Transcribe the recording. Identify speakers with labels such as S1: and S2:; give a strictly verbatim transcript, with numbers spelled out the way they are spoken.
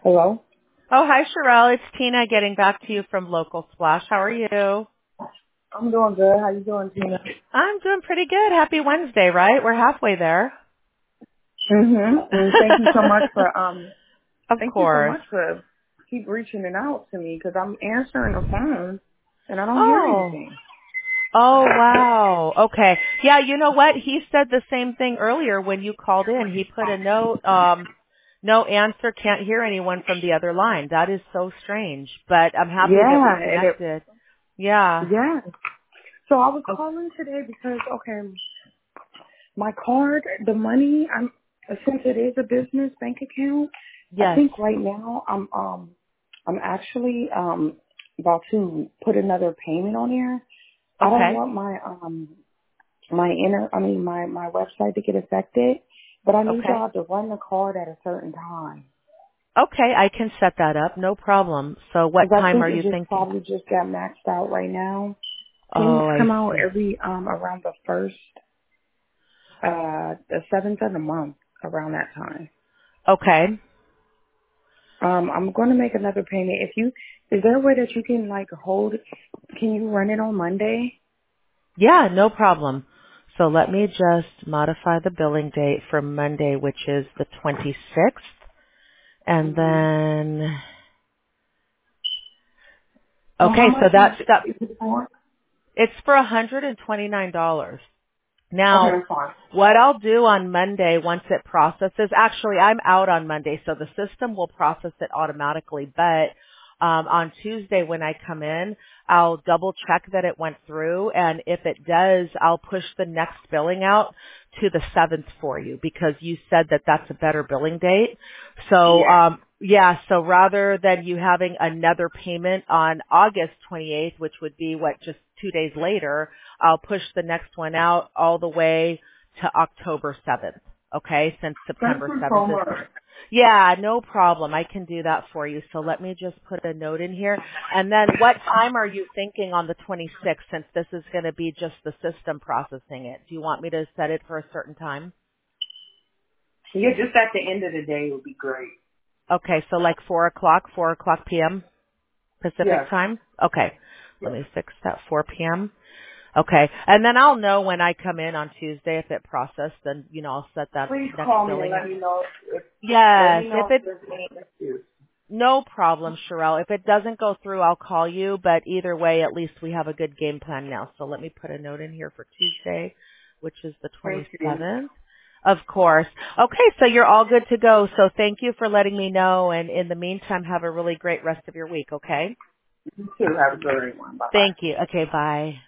S1: Hello?
S2: Oh, hi, Sherelle. It's Tina getting back to you from Local Splash. How are you?
S1: I'm doing good. How you doing, Tina?
S2: I'm doing pretty good. Happy Wednesday, right? We're halfway there.
S1: Mm-hmm. And thank you so much for, um,
S2: Of
S1: thank you so
S2: course.
S1: much for keep reaching it out to me because I'm answering the phone and I don't hear
S2: Oh.
S1: anything.
S2: Oh, wow. Okay. Yeah, you know what? He said the same thing earlier when you called in. He put a note, um, no answer, can't hear anyone from the other line. That is so strange, but I'm happy that we
S1: Yeah, and it,
S2: connected. Yeah.
S1: yeah. So I was
S2: Oh,
S1: calling today because, okay, my card, the money, I'm, since it is a business bank account, I
S2: yes.
S1: think right now I'm, um, I'm actually, um, about to put another payment on there. I don't
S2: Okay.
S1: want my, um, my inner, I mean, my, my website to get affected, but I need
S2: Okay.
S1: y'all to run the card at a certain time.
S2: Okay, I can set that up. No problem. So what
S1: Because I
S2: time
S1: think
S2: are
S1: it
S2: you
S1: just
S2: thinking?
S1: probably just got maxed out right now. Payments
S2: Oh, I
S1: come out
S2: see.
S1: every, um, around the first, uh, the seventh of the month, around that time.
S2: Okay.
S1: Um, I'm going to make another payment. If you, is there a way that you can like hold, can you run it on Monday?
S2: Yeah, no problem. So let me just modify the billing date for Monday, which is the twenty-sixth. And
S1: Mm-hmm.
S2: then,
S1: So how
S2: okay, so
S1: much is,
S2: that's, that,
S1: is it for?
S2: it's for one hundred twenty-nine dollars. Now,
S1: Okay, fine.
S2: what I'll do on Monday once it processes, actually I'm out on Monday, so the system will process it automatically, but um, on Tuesday when I come in, I'll double check that it went through, and if it does, I'll push the next billing out to the seventh for you because you said that that's a better billing date. So,
S1: Yeah.
S2: um, yeah, so rather than you having another payment on August twenty-eighth, which would be what, just two days later, I'll push the next one out all the way to October seventh. Okay, since
S1: Thank
S2: September
S1: you so
S2: seventh is
S1: much.
S2: coming. Yeah, no problem. I can do that for you. So let me just put a note in here. And then what time are you thinking on the twenty-sixth since this is going to be just the system processing it? Do you want me to set it for a certain time?
S1: Yeah, just at the end of the day would be great.
S2: Okay, so like four o'clock, four o'clock p m. Pacific
S1: Yes.
S2: time? Okay. Let
S1: Yes.
S2: me fix that four p m. Okay. And then I'll know when I come in on Tuesday if it processed, then, you know, I'll set that
S1: Please
S2: next
S1: call me and
S2: billing.
S1: let me know if let
S2: Yes.
S1: me
S2: If
S1: know if
S2: it,
S1: there's any issues.
S2: no problem, Sherelle. If it doesn't go through, I'll call you, but either way, at least we have a good game plan now. So let me put a note in here for Tuesday, which is the
S1: Thank you.
S2: twenty-seventh. Of course. Okay, so you're all good to go. So thank you for letting me know. And in the meantime, have a really great rest of your week, okay?
S1: You too. Have a great one. Bye bye.
S2: Thank you. Okay, bye.